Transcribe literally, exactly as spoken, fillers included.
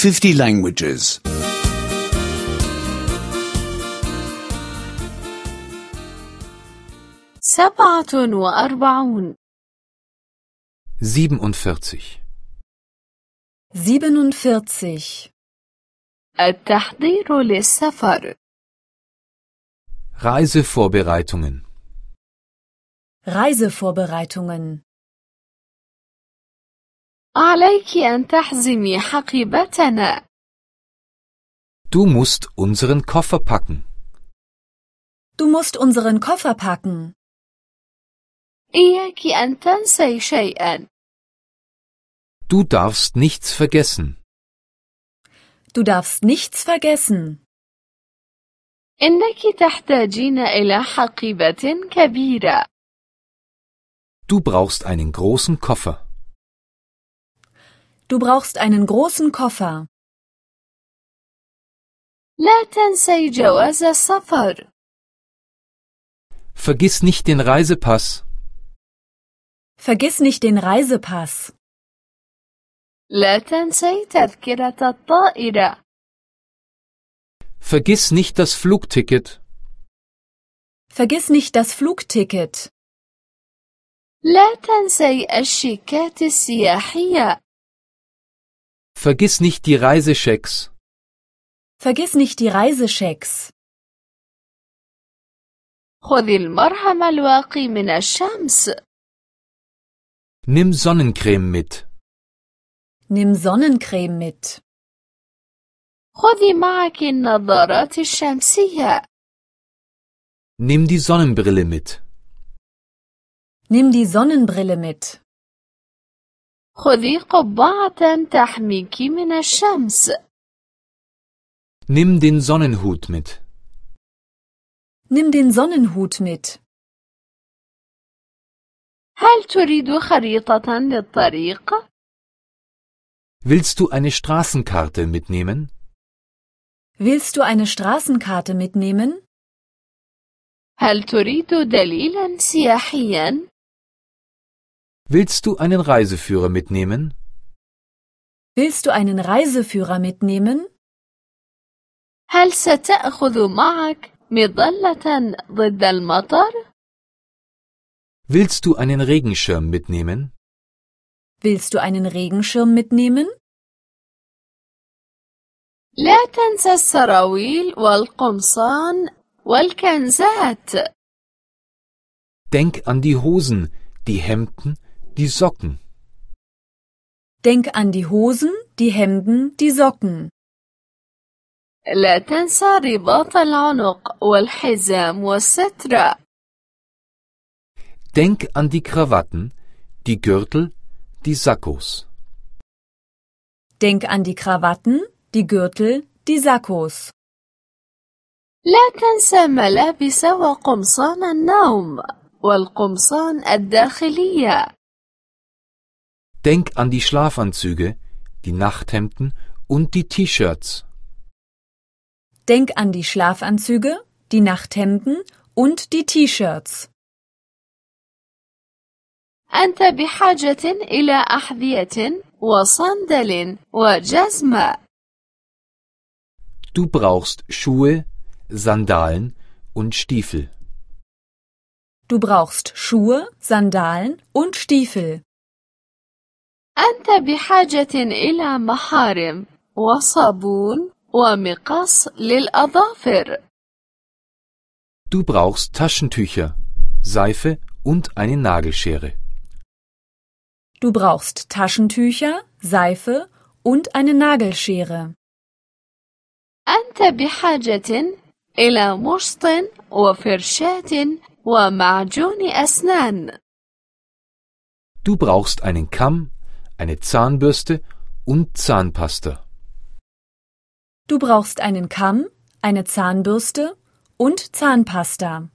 fifty languages. سبعة وأربعون. siebenundvierzig. siebenundvierzig. التحضير للسفر. Reisevorbereitungen. Reisevorbereitungen. عليك أن تحزمي حقيبتنا. Du musst unseren Koffer packen. Du musst unseren Koffer packen. إياك أن تنسي شيئا. Du darfst nichts vergessen. Du darfst nichts vergessen. إنك تحتاجين إلى حقيبة كبيرة. Du brauchst einen großen Koffer. Du brauchst einen großen Koffer. لا تنسي جواز السفر. Vergiss nicht den Reisepass. Vergiss nicht den Reisepass. لا تنسي تذكرة الطائرة. Vergiss nicht das Flugticket. Vergiss nicht das Flugticket. لا تنسي الشيكات السياحية. Vergiss nicht die Reisechecks. Vergiss nicht die Reisechecks. خذ المرهم الواقي من الشمس. Nimm Sonnencreme mit. Nimm Sonnencreme mit. خذي معك النظارات الشمسية. Nimm die Sonnenbrille mit. Nimm die Sonnenbrille mit. خذي قبعة تحميك من الشمس. Nimm den Sonnenhut mit. Nimm den Sonnenhut mit. هل تريد خريطة للطريق؟ Willst du eine Straßenkarte mitnehmen? Willst du eine Straßenkarte mitnehmen? هل تريد دليلا سياحيا؟ Willst du einen Reiseführer mitnehmen? Willst du einen Reiseführer mitnehmen? هل ستأخذ معك مظلة ضد المطر؟ Willst du einen Regenschirm mitnehmen? Willst du einen Regenschirm mitnehmen? لا تنسى السراويل والقمصان والكنزات. Denk an die Hosen, die Hemden, die Socken. Denk an die Hosen, die Hemden, die Socken. لا تنسى رباط العنق والحزام والسترة. Denk an die Krawatten, die Gürtel, die Sakkos. Denk an die Krawatten, die Gürtel, die Sakkos. لا تنسى ملابس وقمصان النوم والقمصان الداخلية. Denk an die Schlafanzüge, die Nachthemden und die T-Shirts. Denk an die Schlafanzüge, die Nachthemden und die T-Shirts. أنت بحاجة إلى أحذية وصندل وجزمة. Du brauchst Schuhe, Sandalen und Stiefel. Du brauchst Schuhe, Sandalen und Stiefel. أنت بحاجة إلى محارم وصابون ومقص للأظافر. Du brauchst Taschentücher, Seife und eine Nagelschere. Du brauchst Taschentücher, Seife und eine Nagelschere. أنت بحاجة إلى مشط وفرشاة ومعجون أسنان. Du brauchst einen Kamm, eine Zahnbürste und Zahnpasta. Du brauchst einen Kamm, eine Zahnbürste und Zahnpasta.